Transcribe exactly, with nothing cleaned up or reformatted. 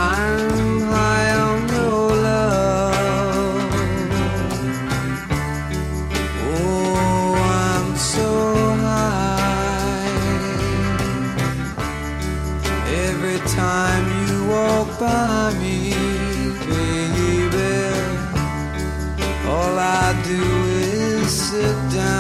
I'm high on your love. Oh, I'm so high. Every time you walk by me, baby, all I do is sit down